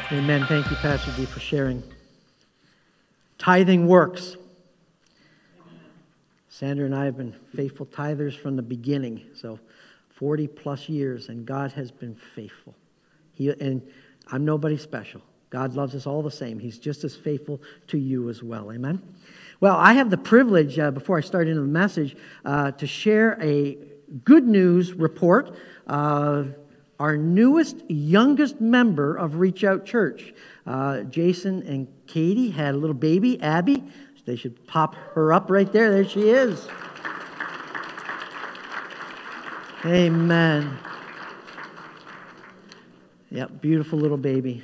Amen. Thank you, Pastor D, for sharing. Tithing works. Sandra and I have been faithful tithers from the beginning, so 40 plus years, and God has been faithful. And I'm nobody special. God loves us all the same. He's just as faithful to you as well. Amen? Well, I have the privilege, before I start into the message, to share a good news report. Our youngest member of Reach Out Church, Jason and Katie, had a little baby, Abby. They should pop her up right there. There she is. Amen. Yep, beautiful little baby.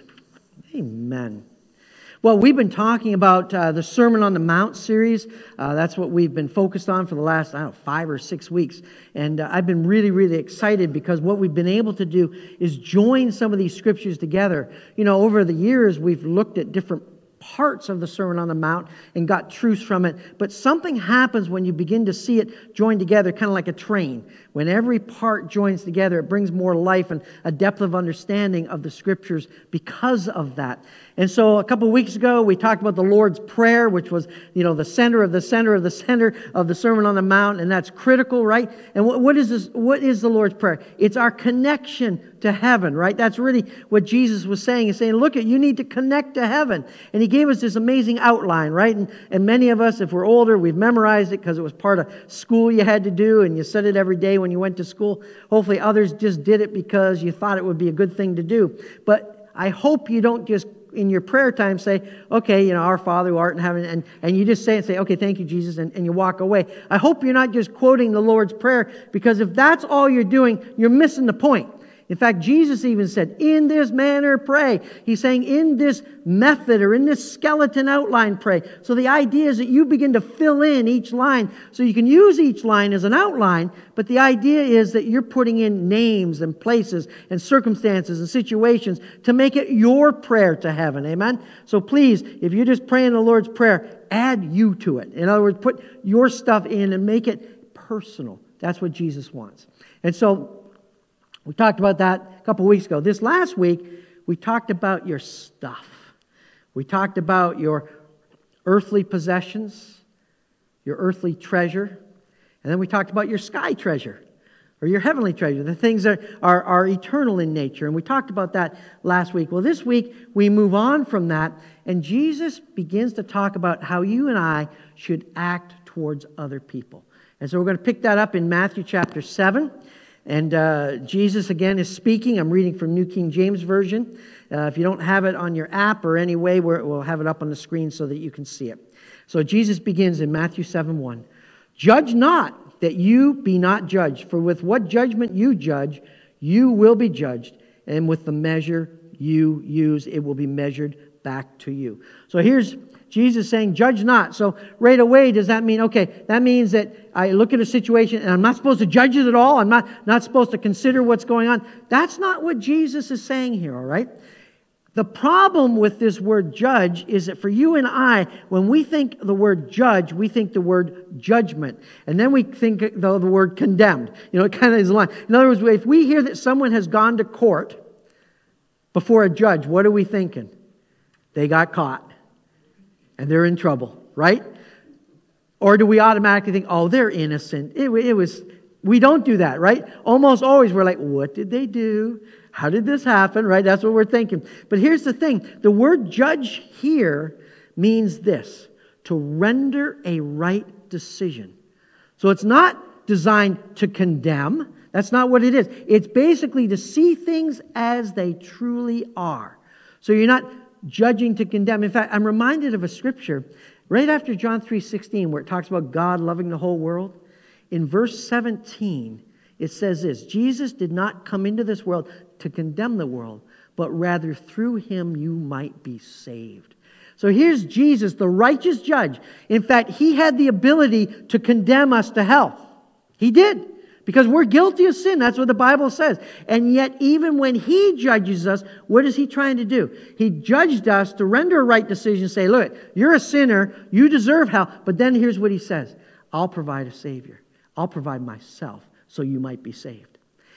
Amen. Well, we've been talking about the Sermon on the Mount series. That's what we've been focused on for the last, 5 or 6 weeks. And I've been really, really excited because what we've been able to do is join some of these scriptures together. You know, over the years, we've looked at different parts of the Sermon on the Mount and got truths from it. But something happens when you begin to see it joined together, kind of like a train. When every part joins together, it brings more life and a depth of understanding of the scriptures because of that. And so a couple of weeks ago, we talked about the Lord's Prayer, which was, the center of the center of the center of the Sermon on the Mount, and that's critical, right? And what is this? What is the Lord's Prayer? It's our connection to heaven, right? That's really what Jesus was saying. He's saying, look, you need to connect to heaven. And he gave us this amazing outline, right? And many of us, if we're older, we've memorized it because it was part of school you had to do, and you said it every day when you went to school. Hopefully others just did it because you thought it would be a good thing to do. But I hope you don't just in your prayer time say, okay, our Father who art in heaven, and you just say, okay, thank you, Jesus, and you walk away. I hope you're not just quoting the Lord's Prayer, because if that's all you're doing, you're missing the point. In fact, Jesus even said, in this manner pray. He's saying in this method or in this skeleton outline pray. So the idea is that you begin to fill in each line. So you can use each line as an outline, but the idea is that you're putting in names and places and circumstances and situations to make it your prayer to heaven. Amen? So please, if you're just praying the Lord's Prayer, add you to it. In other words, put your stuff in and make it personal. That's what Jesus wants. And so we talked about that a couple weeks ago. This last week, we talked about your stuff. We talked about your earthly possessions, your earthly treasure, and then we talked about your sky treasure, or your heavenly treasure, the things that are eternal in nature. And we talked about that last week. Well, this week, we move on from that, and Jesus begins to talk about how you and I should act towards other people. And so we're going to pick that up in Matthew chapter 7. And Jesus, again, is speaking. I'm reading from New King James Version. If you don't have it on your app or any way, we'll have it up on the screen so that you can see it. So Jesus begins in Matthew 7:1. Judge not, that you be not judged. For with what judgment you judge, you will be judged. And with the measure you use, it will be measured back to you. So here's Jesus saying, judge not. So right away, does that mean, okay, that means that I look at a situation and I'm not supposed to judge it at all? I'm not supposed to consider what's going on? That's not what Jesus is saying here, all right? The problem with this word judge is that for you and I, when we think the word judge, we think the word judgment. And then we think the word condemned. It kind of is a line. In other words, if we hear that someone has gone to court before a judge, what are we thinking? They got caught. And they're in trouble, right? Or do we automatically think, oh, they're innocent? We don't do that, right? Almost always we're like, what did they do? How did this happen, right? That's what we're thinking. But here's the thing. The word judge here means this, to render a right decision. So it's not designed to condemn. That's not what it is. It's basically to see things as they truly are. So you're not judging to condemn. In fact, I'm reminded of a scripture right after John 3:16 where it talks about God loving the whole world. In verse 17, it says this, Jesus did not come into this world to condemn the world, but rather through him you might be saved. So here's Jesus, the righteous judge. In fact, he had the ability to condemn us to hell. He did. Because we're guilty of sin. That's what the Bible says. And yet, even when he judges us, what is he trying to do? He judged us to render a right decision, say, look, you're a sinner, you deserve hell. But then here's what he says. I'll provide a Savior. I'll provide myself so you might be saved.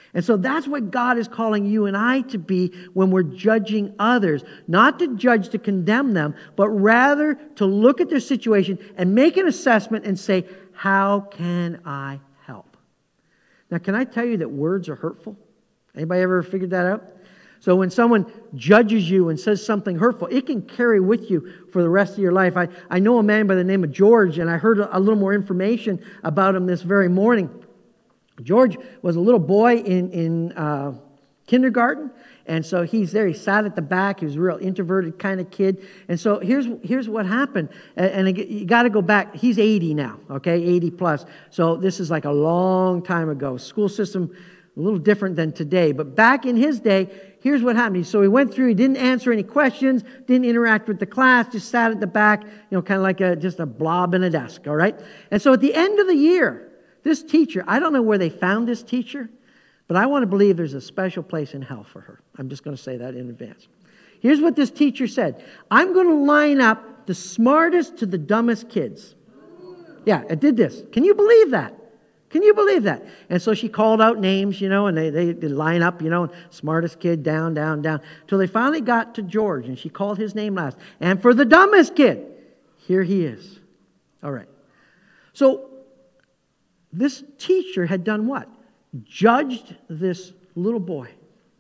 And so that's what God is calling you and I to be when we're judging others. Not to judge to condemn them, but rather to look at their situation and make an assessment and say, how can I help? Now, can I tell you that words are hurtful? Anybody ever figured that out? So when someone judges you and says something hurtful, it can carry with you for the rest of your life. I know a man by the name of George, and I heard a little more information about him this very morning. George was a little boy in kindergarten, and so he's there. He sat at the back. He was a real introverted kind of kid. And so here's what happened. And you got to go back. He's 80 now, okay, 80 plus. So this is like a long time ago. School system, a little different than today. But back in his day, here's what happened. So he went through. He didn't answer any questions, didn't interact with the class, just sat at the back, kind of like just a blob in a desk, all right? And so at the end of the year, this teacher, I don't know where they found this teacher, but I want to believe there's a special place in hell for her. I'm just going to say that in advance. Here's what this teacher said. I'm going to line up the smartest to the dumbest kids. Yeah, it did this. Can you believe that? Can you believe that? And so she called out names, and they line up, smartest kid, down, down, down, till they finally got to George, and she called his name last. And for the dumbest kid, here he is. All right. So this teacher had done what? Judged this little boy.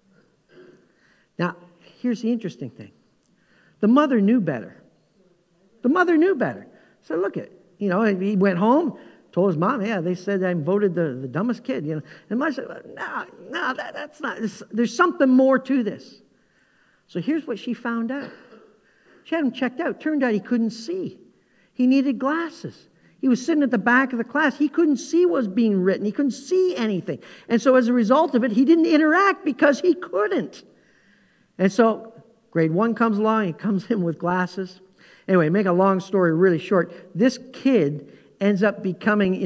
Now, here's the interesting thing. The mother knew better. The mother knew better. So look at, he went home, told his mom, yeah, they said I voted the dumbest kid. And mom said, no, that's not. There's something more to this. So here's what she found out. She had him checked out. Turned out he couldn't see. He needed glasses. He was sitting at the back of the class. He couldn't see what was being written. He couldn't see anything. And so as a result of it, he didn't interact because he couldn't. And so grade 1 comes along. He comes in with glasses. Anyway, make a long story really short. This kid ends up becoming,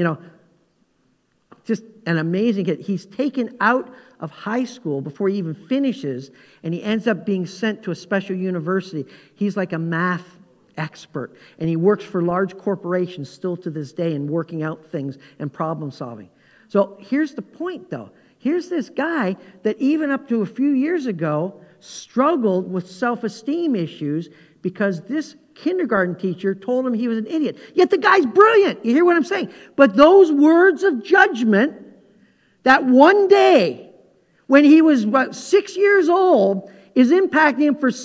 just an amazing kid. He's taken out of high school before he even finishes, and he ends up being sent to a special university. He's like a math expert, and he works for large corporations still to this day and working out things and problem solving. So here's the point, though. Here's this guy that even up to a few years ago struggled with self-esteem issues because this kindergarten teacher told him he was an idiot. Yet the guy's brilliant. You hear what I'm saying? But those words of judgment, that one day when he was 6 years old, is impacting him for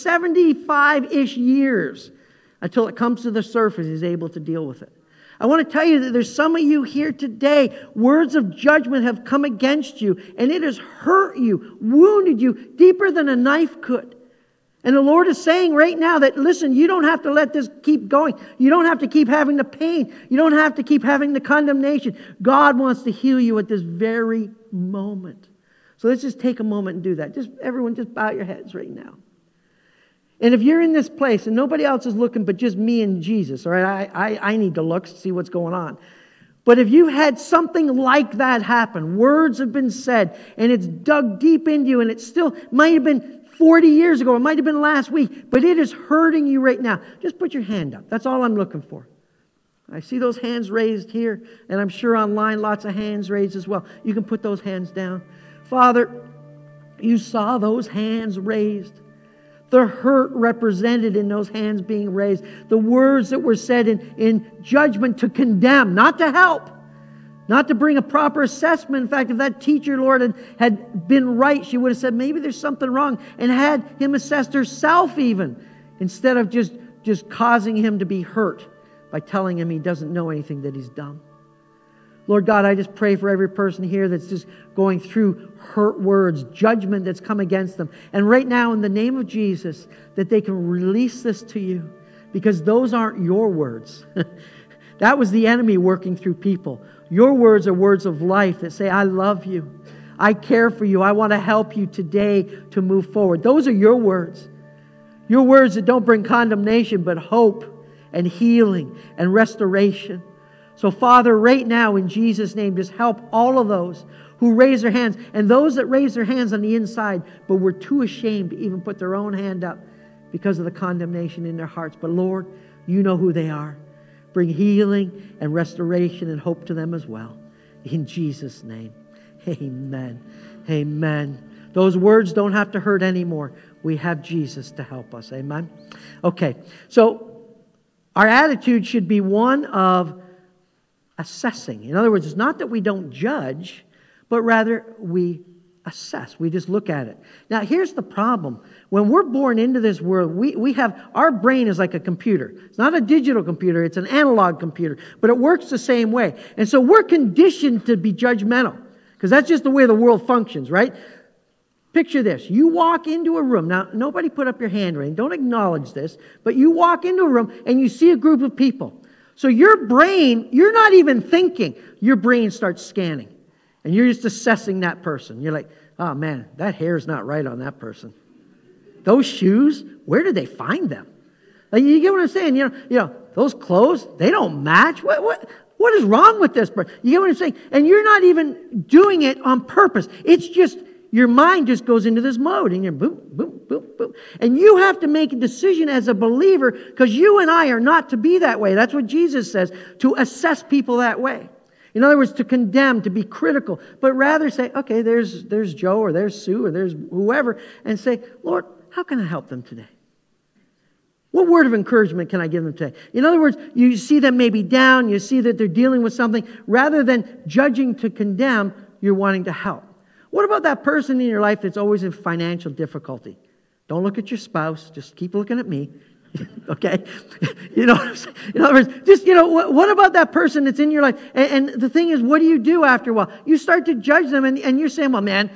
75-ish years. Until it comes to the surface, he's able to deal with it. I want to tell you that there's some of you here today, words of judgment have come against you, and it has hurt you, wounded you deeper than a knife could. And the Lord is saying right now that, listen, you don't have to let this keep going. You don't have to keep having the pain. You don't have to keep having the condemnation. God wants to heal you at this very moment. So let's just take a moment and do that. Everyone just bow your heads right now. And if you're in this place and nobody else is looking but just me and Jesus, all right, I need to look, see what's going on. But if you had something like that happen, words have been said, and it's dug deep into you, and it still might have been 40 years ago, it might have been last week, but it is hurting you right now, just put your hand up. That's all I'm looking for. I see those hands raised here, and I'm sure online lots of hands raised as well. You can put those hands down. Father, you saw those hands raised. The hurt represented in those hands being raised. The words that were said in judgment to condemn, not to help. Not to bring a proper assessment. In fact, if that teacher, Lord, had been right, she would have said, maybe there's something wrong, and had him assessed herself even, instead of just causing him to be hurt by telling him he doesn't know anything, that he's dumb. Lord God, I just pray for every person here that's just going through hurt words, judgment that's come against them. And right now, in the name of Jesus, that they can release this to you, because those aren't your words. That was the enemy working through people. Your words are words of life that say, I love you. I care for you. I want to help you today to move forward. Those are your words. Your words that don't bring condemnation, but hope and healing and restoration. So, Father, right now, in Jesus' name, just help all of those who raise their hands, and those that raise their hands on the inside, but were too ashamed to even put their own hand up because of the condemnation in their hearts. But, Lord, you know who they are. Bring healing and restoration and hope to them as well. In Jesus' name, amen. Amen. Those words don't have to hurt anymore. We have Jesus to help us. Amen. Okay, so our attitude should be one of assessing. In other words, it's not that we don't judge, but rather we assess. We just look at it. Now, here's the problem. When we're born into this world, we have, our brain is like a computer. It's not a digital computer, it's an analog computer, but it works the same way. And so we're conditioned to be judgmental, because that's just the way the world functions, right? Picture this. You walk into a room. Now, nobody put up your hand or anything. Don't acknowledge this. But you walk into a room and you see a group of people. So your brain, you're not even thinking. Your brain starts scanning. And you're just assessing that person. You're like, oh man, that hair's not right on that person. Those shoes, where did they find them? Like, you get what I'm saying? You know, those clothes, they don't match. What is wrong with this person? You get what I'm saying? And you're not even doing it on purpose. It's just, your mind just goes into this mode, and you're boom, boom, boom, boom. And you have to make a decision as a believer, because you and I are not to be that way. That's what Jesus says, to assess people that way. In other words, to condemn, to be critical, but rather say, okay, there's Joe, or there's Sue, or there's whoever, and say, Lord, how can I help them today? What word of encouragement can I give them today? In other words, you see them maybe down, you see that they're dealing with something. Rather than judging to condemn, you're wanting to help. What about that person in your life that's always in financial difficulty? Don't look at your spouse. Just keep looking at me. Okay? You know what I'm saying? In other words, just, what about that person that's in your life? And the thing is, what do you do after a while? You start to judge them, and you're saying, well, man,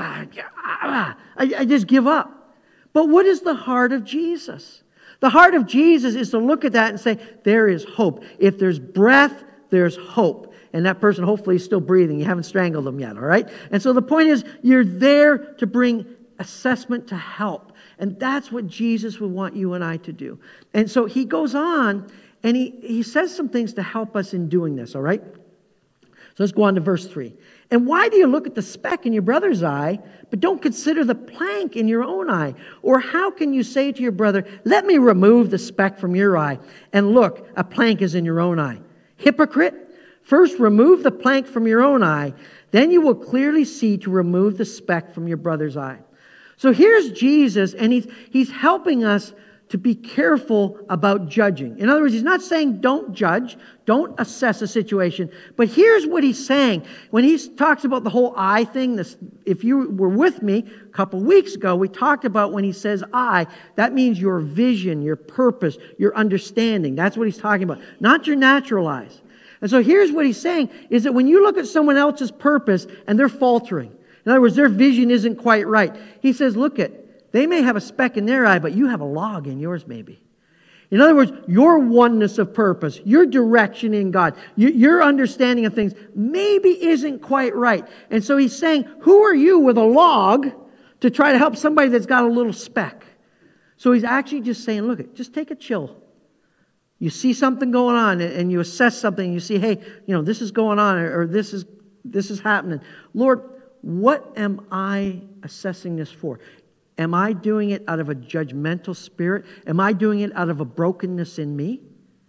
I just give up. But what is the heart of Jesus? The heart of Jesus is to look at that and say, there is hope. If there's breath, there's hope. And that person hopefully is still breathing. You haven't strangled them yet, all right? And so the point is, you're there to bring assessment to help. And that's what Jesus would want you and I to do. And so he goes on, and he says some things to help us in doing this, all right? So let's go on to verse 3. And why do you look at the speck in your brother's eye, but don't consider the plank in your own eye? Or how can you say to your brother, let me remove the speck from your eye, and look, a plank is in your own eye? Hypocrite! First, remove the plank from your own eye. Then you will clearly see to remove the speck from your brother's eye. So here's Jesus, and he's helping us to be careful about judging. In other words, he's not saying don't judge, don't assess a situation. But here's what he's saying. When he talks about the whole eye thing, if you were with me a couple weeks ago, we talked about when he says eye, that means your vision, your purpose, your understanding. That's what he's talking about, not your natural eyes. And so here's what he's saying, is that when you look at someone else's purpose and they're faltering, in other words, their vision isn't quite right, he says, look they may have a speck in their eye, but you have a log in yours maybe. In other words, your oneness of purpose, your direction in God, your understanding of things maybe isn't quite right. And so he's saying, who are you with a log to try to help somebody that's got a little speck? So he's actually just saying, look, just take a chill. You see something going on and you assess something and you see, hey, this is going on or this is happening. Lord, what am I assessing this for? Am I doing it out of a judgmental spirit? Am I doing it out of a brokenness in me?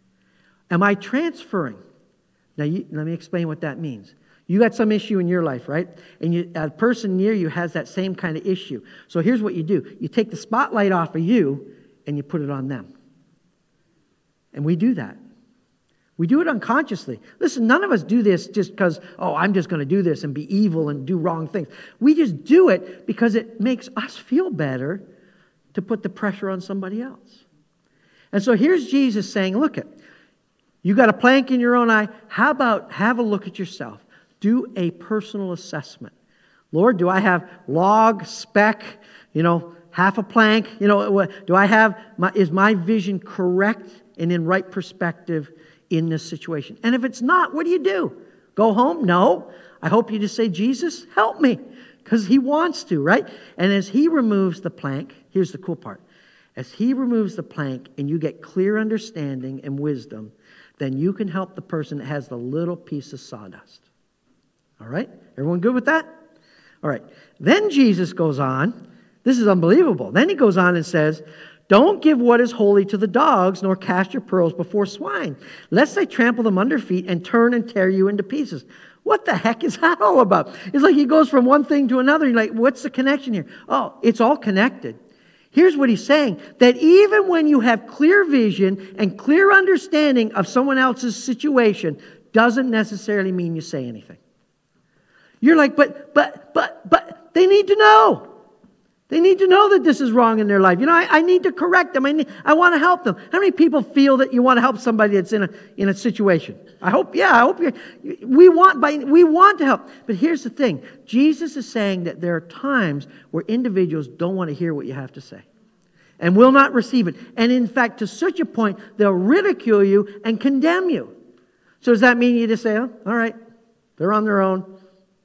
Am I transferring? Now, let me explain what that means. You got some issue in your life, right? And a person near you has that same kind of issue. So here's what you do. You take the spotlight off of you and you put it on them. And we do that. We do it unconsciously. Listen, none of us do this just because, I'm just going to do this and be evil and do wrong things. We just do it because it makes us feel better to put the pressure on somebody else. And so here's Jesus saying, look, you got a plank in your own eye. How about have a look at yourself? Do a personal assessment. Lord, do I have log, speck, half a plank? Do I have, is my vision correct and in right perspective in this situation? And if it's not, what do? Go home? No. I hope you just say, Jesus, help me. Because he wants to, right? And as he removes the plank, here's the cool part. As he removes the plank and you get clear understanding and wisdom, then you can help the person that has the little piece of sawdust. All right? Everyone good with that? All right. Then Jesus goes on. This is unbelievable. Then he goes on and says, don't give what is holy to the dogs, nor cast your pearls before swine, lest they trample them under feet and turn and tear you into pieces. What the heck is that all about? It's like he goes from one thing to another. You're like, what's the connection here? Oh, it's all connected. Here's what he's saying, that even when you have clear vision and clear understanding of someone else's situation, doesn't necessarily mean you say anything. You're like, but they need to know. They need to know that this is wrong in their life. I need to correct them. I want to help them. How many people feel that you want to help somebody that's in a situation? I hope we want to help. But here's the thing. Jesus is saying that there are times where individuals don't want to hear what you have to say and will not receive it. And in fact, to such a point, they'll ridicule you and condemn you. So does that mean you just say, oh, all right, they're on their own?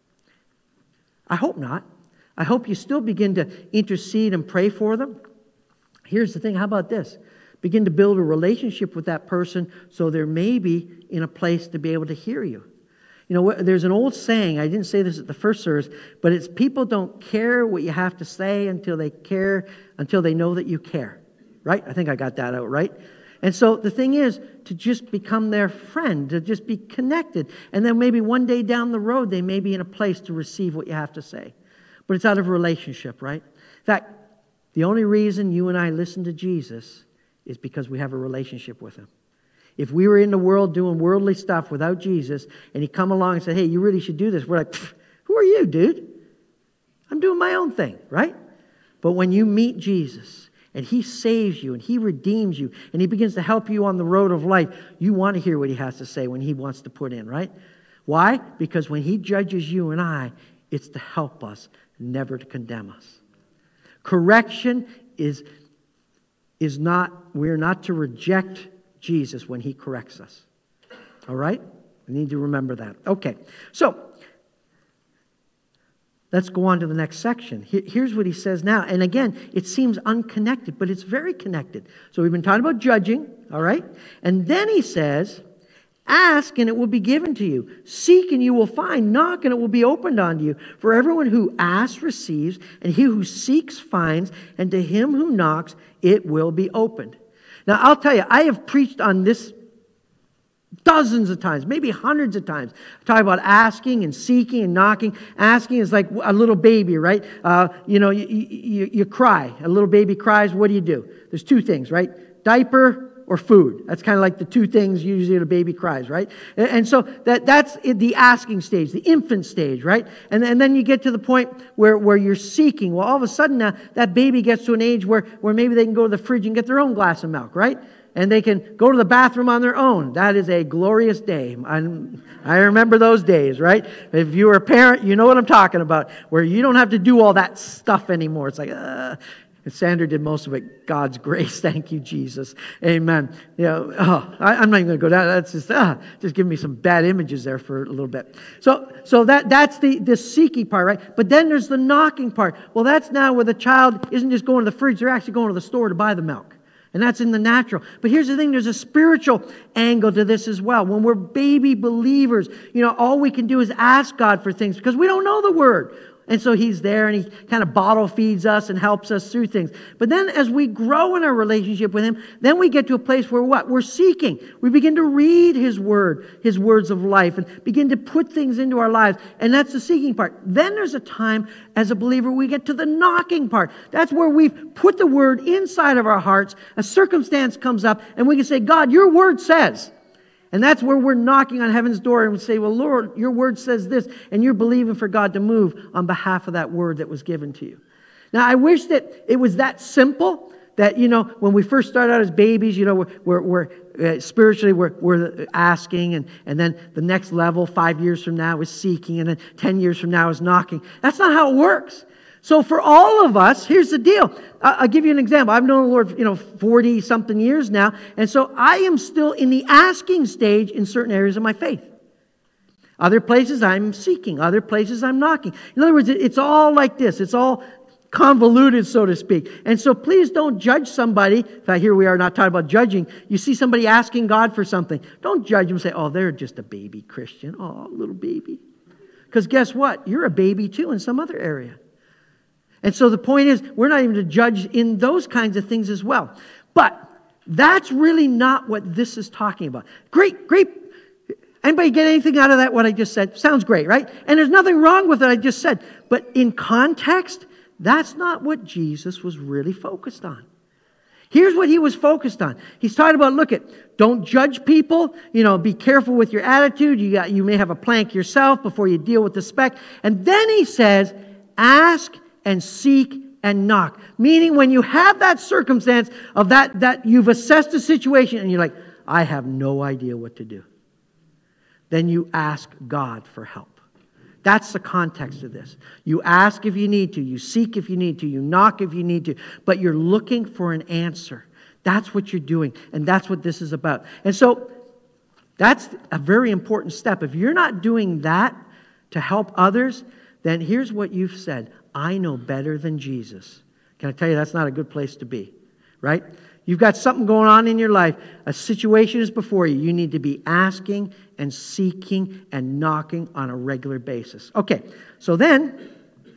I hope not. I hope you still begin to intercede and pray for them. Here's the thing. How about this? Begin to build a relationship with that person so they're maybe in a place to be able to hear you. There's an old saying, I didn't say this at the first service, but it's people don't care what you have to say until they know that you care. Right? I think I got that out right. And so the thing is to just become their friend, to just be connected. And then maybe one day down the road, they may be in a place to receive what you have to say. But it's out of a relationship, right? In fact, the only reason you and I listen to Jesus is because we have a relationship with Him. If we were in the world doing worldly stuff without Jesus, and He come along and said, hey, you really should do this, we're like, who are you, dude? I'm doing my own thing, right? But when you meet Jesus, and He saves you, and He redeems you, and He begins to help you on the road of life, you want to hear what He has to say when He wants to put in, right? Why? Because when He judges you and I, it's to help us, never to condemn us. Correction is not, we're not to reject Jesus when He corrects us. All right? We need to remember that. Okay, so let's go on to the next section. Here's what he says now. And again, it seems unconnected, but it's very connected. So we've been talking about judging, all right? And then he says, ask and it will be given to you. Seek and you will find. Knock and it will be opened unto you. For everyone who asks receives, and he who seeks finds, and to him who knocks it will be opened. Now I'll tell you, I have preached on this dozens of times, maybe hundreds of times. I talk about asking and seeking and knocking. Asking is like a little baby, right? You cry. A little baby cries. What do? There's two things, right? Diaper or food. That's kind of like the two things usually a baby cries, right? And so that's the asking stage, the infant stage, right? And then you get to the point where you're seeking. Well, all of a sudden now, that baby gets to an age where maybe they can go to the fridge and get their own glass of milk, right? And they can go to the bathroom on their own. That is a glorious day. I remember those days, right? If you were a parent, you know what I'm talking about, where you don't have to do all that stuff anymore. It's like, And Sandra did most of it. God's grace. Thank you, Jesus. Amen. I'm not even going to go down. That's just giving me some bad images there for a little bit. So that's the seeking part, right? But then there's the knocking part. Well, that's now where the child isn't just going to the fridge. They're actually going to the store to buy the milk. And that's in the natural. But here's the thing, there's a spiritual angle to this as well. When we're baby believers, all we can do is ask God for things because we don't know the Word. And so He's there and He kind of bottle feeds us and helps us through things. But then as we grow in our relationship with Him, then we get to a place where what? We're seeking. We begin to read His Word, His words of life, and begin to put things into our lives. And that's the seeking part. Then there's a time as a believer we get to the knocking part. That's where we've put the Word inside of our hearts. A circumstance comes up and we can say, God, your Word says. And that's where we're knocking on heaven's door and we say, well, Lord, your Word says this, and you're believing for God to move on behalf of that Word that was given to you. Now, I wish that it was that simple, that, when we first start out as babies, we're spiritually, we're asking, and then the next level, 5 years from now, is seeking, and then 10 years from now is knocking. That's not how it works. So for all of us, here's the deal. I'll give you an example. I've known the Lord, 40-something years now. And so I am still in the asking stage in certain areas of my faith. Other places I'm seeking. Other places I'm knocking. In other words, it's all like this. It's all convoluted, so to speak. And so please don't judge somebody. In fact, here we are not talking about judging. You see somebody asking God for something. Don't judge them and say, oh, they're just a baby Christian. Oh, little baby. Because guess what? You're a baby too in some other area. And so the point is, we're not even to judge in those kinds of things as well. But that's really not what this is talking about. Great. Anybody get anything out of that, what I just said? Sounds great, right? And there's nothing wrong with what I just said. But in context, that's not what Jesus was really focused on. Here's what he was focused on. He's talking about, don't judge people. Be careful with your attitude. You may have a plank yourself before you deal with the speck. And then he says, ask and seek and knock. Meaning when you have that circumstance of that you've assessed the situation and you're like, I have no idea what to do. Then you ask God for help. That's the context of this. You ask if you need to. You seek if you need to. You knock if you need to. But you're looking for an answer. That's what you're doing. And that's what this is about. And so that's a very important step. If you're not doing that to help others, then here's what you've said. I know better than Jesus. Can I tell you that's not a good place to be, right? You've got something going on in your life. A situation is before you. You need to be asking and seeking and knocking on a regular basis. Okay, so then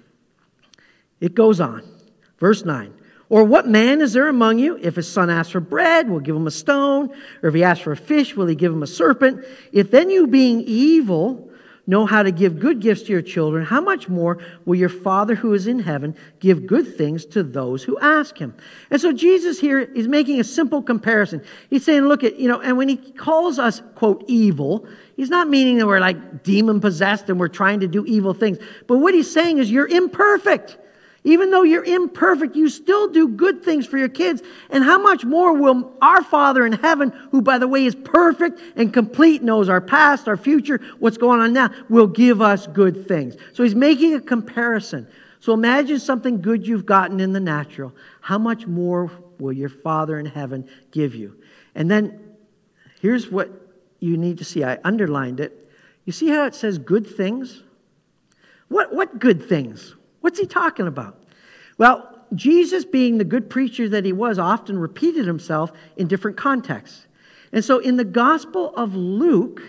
it goes on. Verse 9. Or what man is there among you? If his son asks for bread, will give him a stone? Or if he asks for a fish, will he give him a serpent? If then you being evil know how to give good gifts to your children, how much more will your Father who is in heaven give good things to those who ask him? And so Jesus here is making a simple comparison. He's saying, and when he calls us, quote, evil, he's not meaning that we're like demon-possessed and we're trying to do evil things. But what he's saying is you're imperfect. Even though you're imperfect, you still do good things for your kids. And how much more will our Father in heaven, who, by the way, is perfect and complete, knows our past, our future, what's going on now, will give us good things. So he's making a comparison. So imagine something good you've gotten in the natural. How much more will your Father in heaven give you? And then here's what you need to see. I underlined it. You see how it says good things? What good things? What's he talking about? Well, Jesus, being the good preacher that he was, often repeated himself in different contexts. And so in the Gospel of Luke,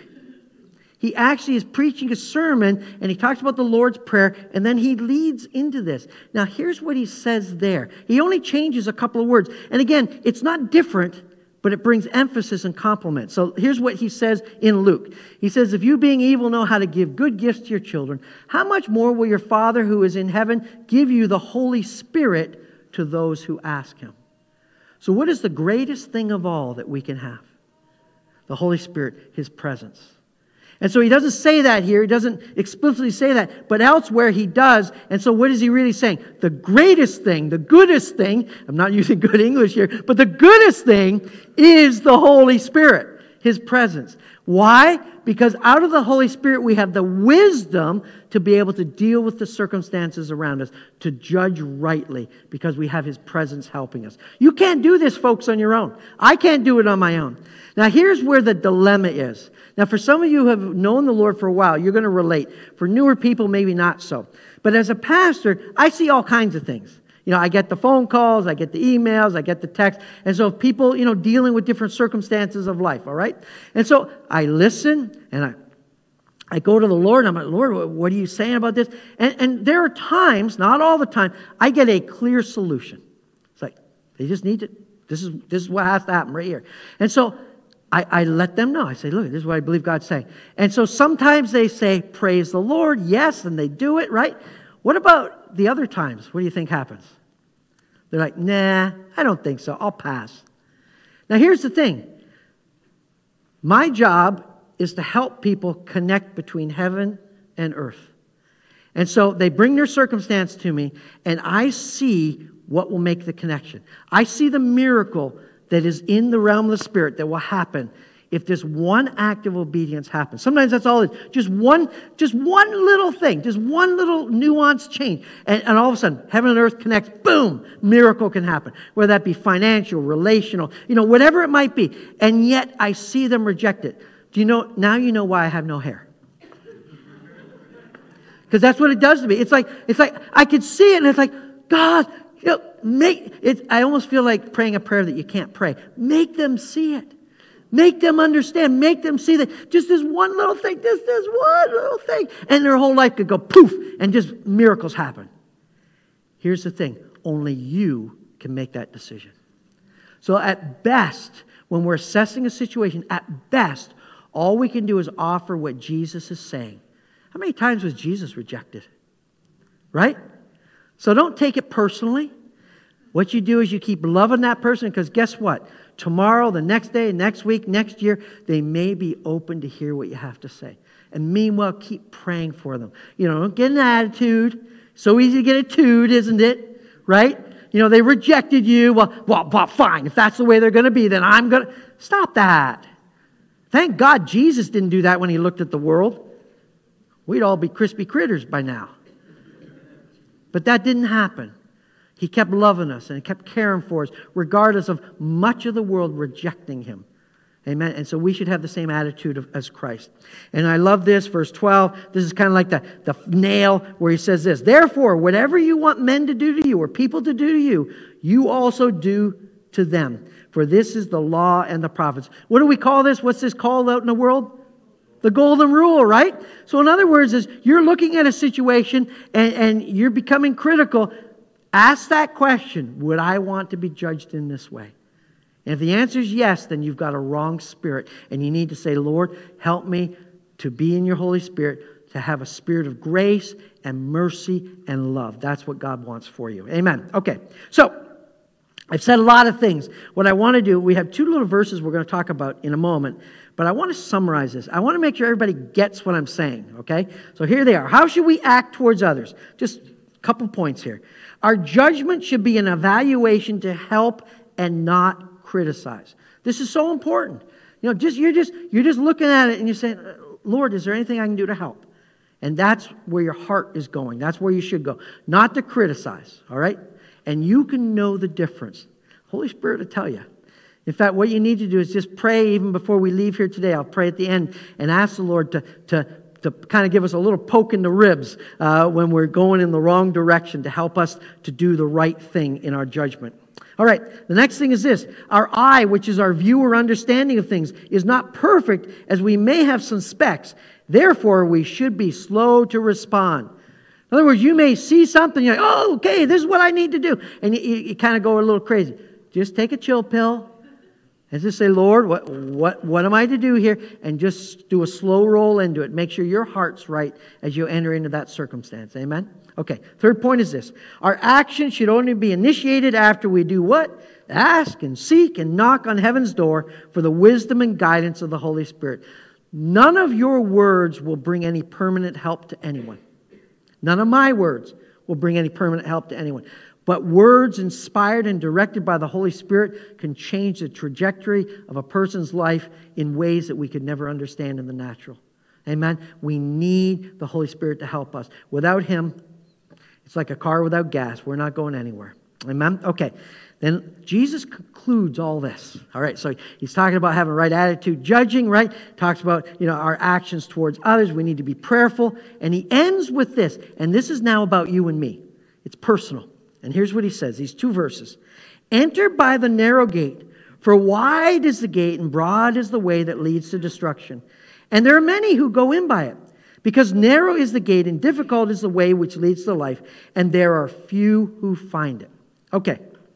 he actually is preaching a sermon, and he talks about the Lord's Prayer, and then he leads into this. Now, here's what he says there. He only changes a couple of words. And again, it's not different, but it brings emphasis and complement. So here's what he says in Luke. He says, if you being evil know how to give good gifts to your children, how much more will your Father who is in heaven give you the Holy Spirit to those who ask him? So what is the greatest thing of all that we can have? The Holy Spirit, his presence. And so he doesn't say that here. He doesn't explicitly say that. But elsewhere he does. And so what is he really saying? The greatest thing, the goodest thing, I'm not using good English here, but the goodest thing is the Holy Spirit, his presence. Why? Because out of the Holy Spirit we have the wisdom to be able to deal with the circumstances around us, to judge rightly, because we have his presence helping us. You can't do this, folks, on your own. I can't do it on my own. Now here's where the dilemma is. Now for some of you who have known the Lord for a while, you're going to relate. For newer people, maybe not so. But as a pastor, I see all kinds of things. I get the phone calls, I get the emails, I get the texts. And so people, dealing with different circumstances of life, all right? And so I listen and I go to the Lord and I'm like, Lord, what are you saying about this? And there are times, not all the time, I get a clear solution. It's like, they just need to, this is what has to happen right here. And so I let them know. I say, look, this is what I believe God's saying. And so sometimes they say, praise the Lord, yes, and they do it, right? What about the other times? What do you think happens? They're like, nah, I don't think so. I'll pass. Now, here's the thing. My job is to help people connect between heaven and earth. And so they bring their circumstance to me, and I see what will make the connection. I see the miracle that is in the realm of the Spirit that will happen if this one act of obedience happens. Sometimes that's all it is. Just one little thing, just one little nuance change. And all of a sudden, heaven and earth connects, boom, miracle can happen. Whether that be financial, relational, whatever it might be. And yet I see them reject it. Now you know why I have no hair. Because that's what it does to me. It's like I could see it and it's like, God, make it. I almost feel like praying a prayer that you can't pray. Make them see it. Make them understand. Make them see that just this one little thing, this one little thing. And their whole life could go poof and just miracles happen. Here's the thing. Only you can make that decision. So at best, when we're assessing a situation, at best, All we can do is offer what Jesus is saying. How many times was Jesus rejected? Right? So don't take it personally. What you do is you keep loving that person, because guess what? Tomorrow, the next day, next week, next year, they may be open to hear what you have to say. And meanwhile, keep praying for them. Don't get an attitude. So easy to get a toot, isn't it? Right? They rejected you. Well, fine. If that's the way they're going to be, then I'm going to... Stop that. Thank God Jesus didn't do that when he looked at the world. We'd all be crispy critters by now. But that didn't happen. He kept loving us and he kept caring for us, regardless of much of the world rejecting him. Amen. And so we should have the same attitude as Christ. And I love this, verse 12. This is kind of like the nail where he says this. Therefore, whatever you want men to do to you or people to do to you, you also do to them. For this is the law and the prophets. What do we call this? What's this called out in the world? The golden rule, right? So in other words, is you're looking at a situation and you're becoming critical. Ask that question, would I want to be judged in this way? And if the answer is yes, then you've got a wrong spirit. And you need to say, Lord, help me to be in your Holy Spirit, to have a spirit of grace and mercy and love. That's what God wants for you. Amen. Okay, so I've said a lot of things. What I want to do, we have two little verses we're going to talk about in a moment, but I want to summarize this. I want to make sure everybody gets what I'm saying, okay? So here they are. How should we act towards others? Just a couple points here. Our judgment should be an evaluation to help and not criticize. This is so important. You're just looking at it and you're saying, Lord, is there anything I can do to help? And that's where your heart is going. That's where you should go. Not to criticize, all right? And you can know the difference. Holy Spirit will tell you. In fact, what you need to do is just pray even before we leave here today. I'll pray at the end and ask the Lord to kind of give us a little poke in the ribs when we're going in the wrong direction, to help us to do the right thing in our judgment. All right, the next thing is this. Our eye, which is our view or understanding of things, is not perfect, as we may have some specks. Therefore, we should be slow to respond. In other words, you may see something, you're like, oh, okay, this is what I need to do. And you kind of go a little crazy. Just take a chill pill and just say, Lord, what am I to do here? And just do a slow roll into it. Make sure your heart's right as you enter into that circumstance. Amen? Okay, third point is this. Our action should only be initiated after we do what? Ask and seek and knock on heaven's door for the wisdom and guidance of the Holy Spirit. None of your words will bring any permanent help to anyone. None of my words will bring any permanent help to anyone. But words inspired and directed by the Holy Spirit can change the trajectory of a person's life in ways that we could never understand in the natural. Amen? We need the Holy Spirit to help us. Without Him, it's like a car without gas. We're not going anywhere. Amen? Okay. Then Jesus concludes all this. All right, so he's talking about having the right attitude, judging, right? Talks about, our actions towards others. We need to be prayerful. And he ends with this. And this is now about you and me. It's personal. And here's what he says, these two verses. Enter by the narrow gate, for wide is the gate and broad is the way that leads to destruction. And there are many who go in by it. Because narrow is the gate and difficult is the way which leads to life, and there are few who find it. Okay.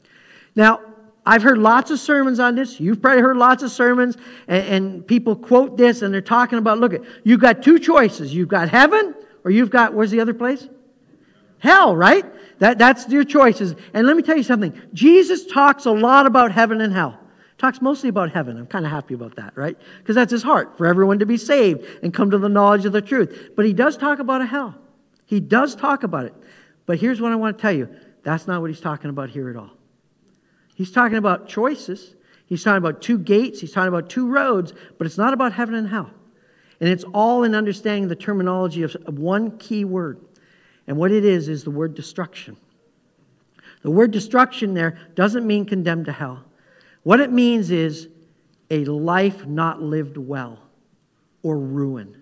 Now, I've heard lots of sermons on this. You've probably heard lots of sermons, and people quote this, and they're talking about, look, you've got two choices. You've got heaven, or you've got, where's the other place? Hell, right? That's your choices. And let me tell you something. Jesus talks a lot about heaven and hell. Talks mostly about heaven. I'm kind of happy about that, right? Because that's his heart, for everyone to be saved and come to the knowledge of the truth. But he does talk about a hell. He does talk about it. But here's what I want to tell you. That's not what he's talking about here at all. He's talking about choices. He's talking about two gates. He's talking about two roads. But it's not about heaven and hell. And it's all in understanding the terminology of one key word. And what it is the word destruction. The word destruction there doesn't mean condemned to hell. What it means is a life not lived well or ruin.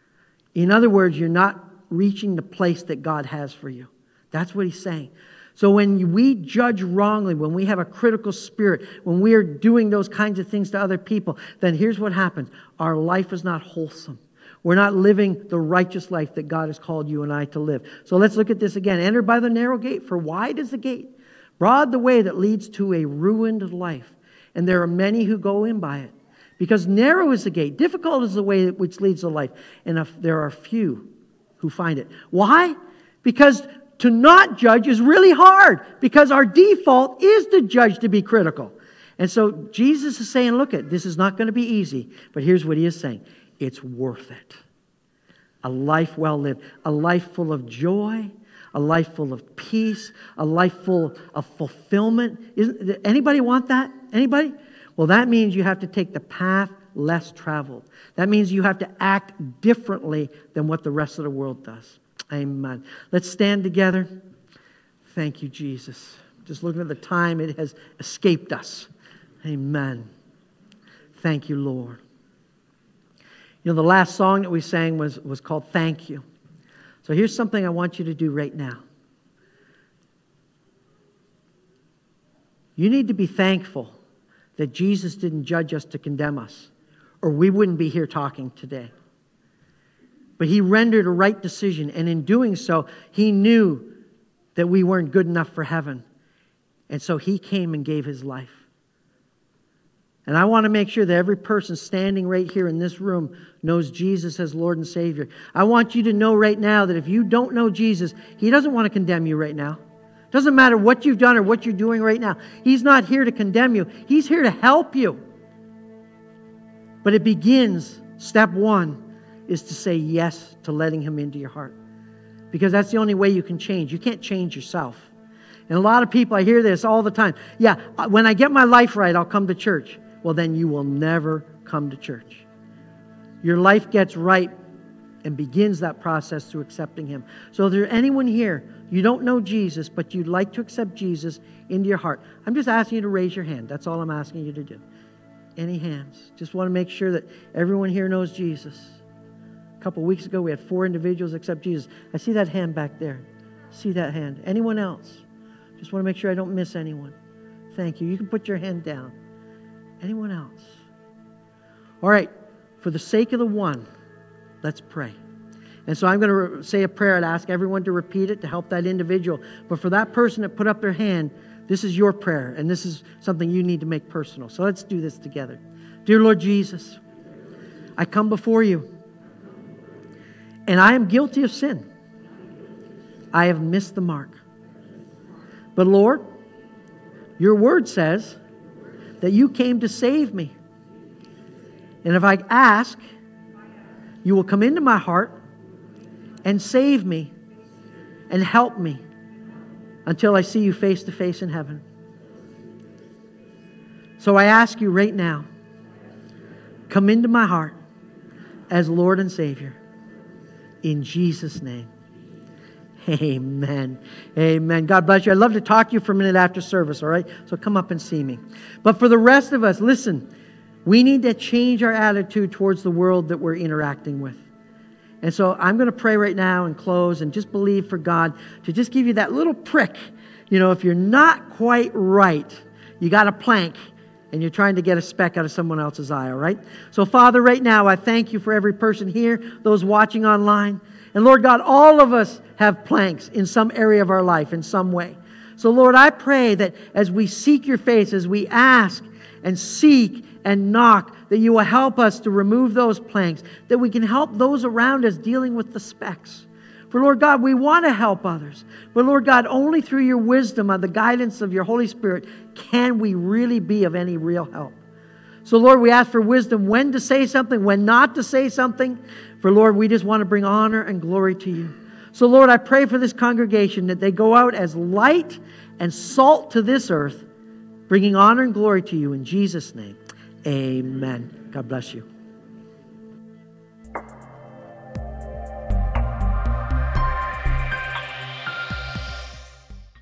In other words, you're not reaching the place that God has for you. That's what he's saying. So when we judge wrongly, when we have a critical spirit, when we are doing those kinds of things to other people, then here's what happens. Our life is not wholesome. We're not living the righteous life that God has called you and I to live. So let's look at this again. Enter by the narrow gate, for wide is the gate, broad the way that leads to a ruined life. And there are many who go in by it. Because narrow is the gate, difficult is the way which leads to life, and there are few who find it. Why? Because to not judge is really hard, because our default is to judge, to be critical. And so Jesus is saying, look, this is not going to be easy, but here's what he is saying. It's worth it. A life well lived, a life full of joy, a life full of peace, a life full of fulfillment. Anybody want that? Anybody? Well, that means you have to take the path less traveled. That means you have to act differently than what the rest of the world does. Amen. Let's stand together. Thank you, Jesus. Just looking at the time, it has escaped us. Amen. Thank you, Lord. You know, the last song that we sang was called Thank You. So here's something I want you to do right now. You need to be thankful that Jesus didn't judge us to condemn us, or we wouldn't be here talking today. But he rendered a right decision, and in doing so, he knew that we weren't good enough for heaven. And so he came and gave his life. And I want to make sure that every person standing right here in this room knows Jesus as Lord and Savior. I want you to know right now that if you don't know Jesus, he doesn't want to condemn you right now. It doesn't matter what you've done or what you're doing right now. He's not here to condemn you. He's here to help you. But it begins, step one, is to say yes to letting him into your heart. Because that's the only way you can change. You can't change yourself. And a lot of people, I hear this all the time. Yeah, when I get my life right, I'll come to church. Well, then you will never come to church. Your life gets right and begins that process through accepting him. So if there's anyone here, you don't know Jesus, but you'd like to accept Jesus into your heart, I'm just asking you to raise your hand. That's all I'm asking you to do. Any hands? Just want to make sure that everyone here knows Jesus. A couple weeks ago, we had 4 individuals accept Jesus. I see that hand back there. See that hand. Anyone else? Just want to make sure I don't miss anyone. Thank you. You can put your hand down. Anyone else? All right. For the sake of the one, let's pray. And so I'm going to say a prayer. I'd ask everyone to repeat it to help that individual. But for that person that put up their hand, this is your prayer. And this is something you need to make personal. So let's do this together. Dear Lord Jesus, I come before you. And I am guilty of sin. I have missed the mark. But Lord, your word says that you came to save me. And if I ask, you will come into my heart and save me and help me until I see you face to face in heaven. So I ask you right now, come into my heart as Lord and Savior. In Jesus' name. Amen. Amen. God bless you. I'd love to talk to you for a minute after service, all right? So come up and see me. But for the rest of us, listen, we need to change our attitude towards the world that we're interacting with. And so I'm going to pray right now and close and just believe for God to just give you that little prick. You know, if you're not quite right, you got a plank and you're trying to get a speck out of someone else's eye, all right? So Father, right now, I thank you for every person here, those watching online. And Lord God, all of us have planks in some area of our life in some way. So Lord, I pray that as we seek your face, as we ask and seek and knock, that you will help us to remove those planks, that we can help those around us dealing with the specks. For Lord God, we want to help others. But Lord God, only through your wisdom and the guidance of your Holy Spirit can we really be of any real help. So Lord, we ask for wisdom when to say something, when not to say something. For Lord, we just want to bring honor and glory to you. So Lord, I pray for this congregation that they go out as light and salt to this earth, bringing honor and glory to you in Jesus' name. Amen. God bless you.